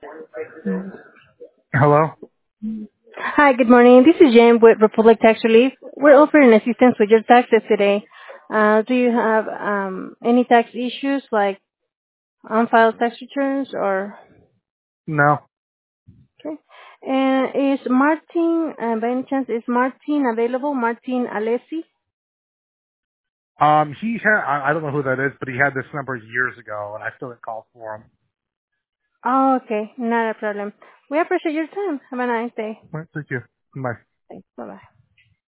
Hello? Hi, good morning. This is Jen with Republic Tax Relief. We're offering assistance with your taxes today. Do you have any tax issues like unfiled tax returns or No. okay? And is Martin, by any chance, is Martin available? Martin Alessi? He had, I don't know who that is, but he had this number years ago, and I still didn't call for him. Oh, okay, not a problem. We appreciate your time. Have a nice day. All right, thank you. Bye. Thanks. Bye bye.